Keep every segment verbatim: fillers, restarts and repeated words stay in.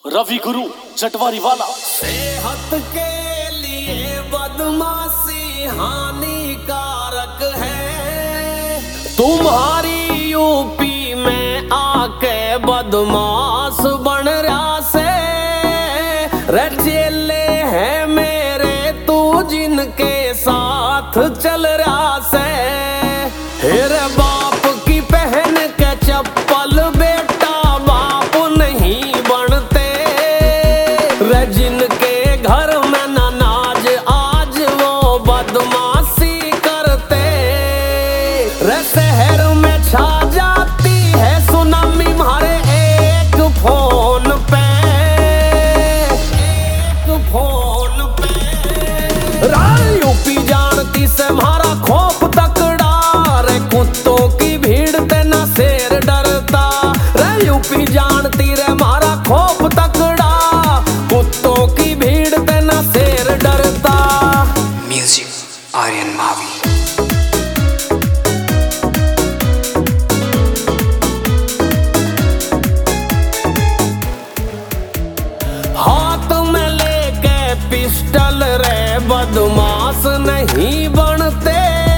रवि गुरु चटवारी वाला। सेहत के लिए बदमाशी हानिकारक है। तुम्हारी यूपी में आके बदमाश बन रहा से रे चेले है मेरे तू जिनके साथ चल रहा से। हेरे बाप की पहन के चप्पल बेटा बाप नहीं बनते रे। जिनके घर में नाज आज वो बदमाशी करते रे। शहर में छा जाती है सुनामी मारे एक फोन पे, एक फोन पे। राय यूपी जानती से मारा खौफ तकड़ा रे। कुत्तों की भीड़ ते ना शेर डरता रे। यूपी जानती रे मारा खौफ तकड़ा। कुत्तों की भीड़ ते ना शेर डरता। म्यूजिक आर्यन मावी। हाथ में लेके पिस्टल रे बदमाश नहीं बनते।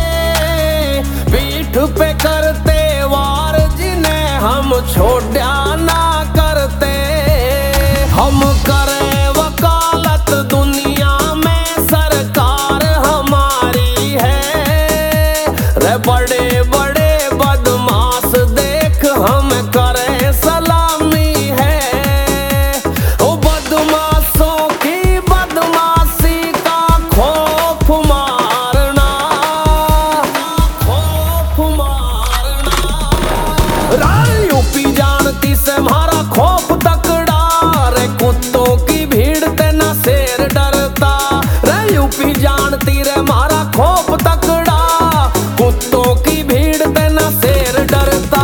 पीठ पे करते वार जिन्हें हम छोड़ा ना करते। हम करे वकालत दुनिया में सरकार हमारी है रे। बड़े बड़े बदमाश देख हम करे सलामी है। ओ बदमाशों की बदमाशी का खौफ मारना, खौफ मारना। राय यूपी जानती से मारा खौफ तकड़ा रे। कुत्तों की भीड़ ते ना शेर डरता रे। यूपी जानती रे मारा खौफ तकड़ा। कुत्तों की भीड़ ते ना शेर डरता।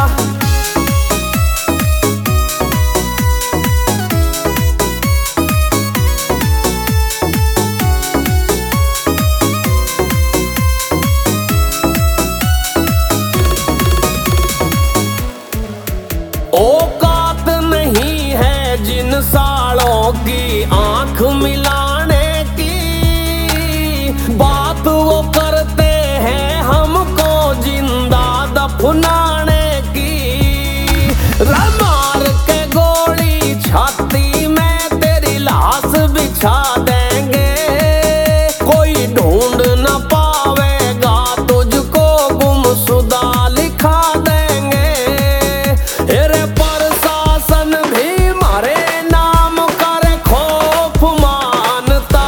औकात नहीं है जिन सालों की आंख मिलाने की। बात वो करते हैं हमको जिंदा दफनाने की। मार के गोली छाती में तेरी लाश बिछा देंगे। कोई ढूंढ न पावेगा तुझको गुमशुदा लिखा देंगे। हेरे प्रशासन भी मारे नाम करे खौफ मानता,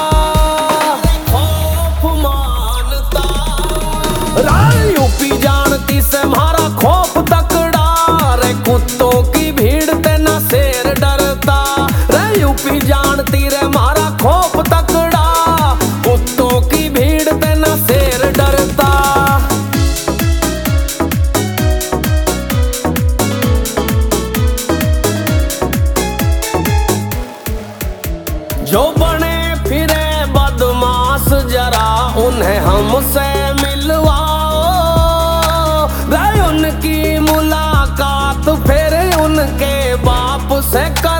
खौफ मानता। राय यूपी जानती से मारा खौफ तकड़ा रे। कुत्तों की भीड़ ते ना शेर डरता रे। यूपी जानती रे मारा खौफ तकड़ा। कुत्तों की भीड़ ते ना शेर डरता। जो बने फिरे बदमाश जरा उन्हें हमसे मिलवाओ रे। उनकी मुलाकात फिर उनके बाप से कर